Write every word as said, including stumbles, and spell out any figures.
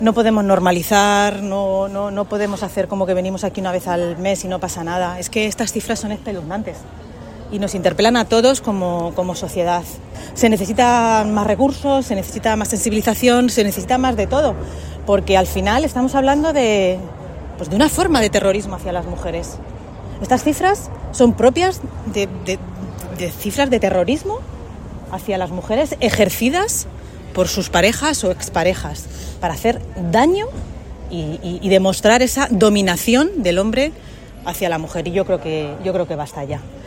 No podemos normalizar, no, no, no podemos hacer como que venimos aquí una vez al mes y no pasa nada. Es que estas cifras son espeluznantes y nos interpelan a todos como, como sociedad. Se necesitan más recursos, se necesita más sensibilización, se necesita más de todo, porque al final estamos hablando de, pues de una forma de terrorismo hacia las mujeres. Estas cifras son propias de, de, de cifras de terrorismo hacia las mujeres ejercidas por sus parejas o exparejas para hacer daño y, y, y demostrar esa dominación del hombre hacia la mujer. Y yo creo que, yo creo que basta ya.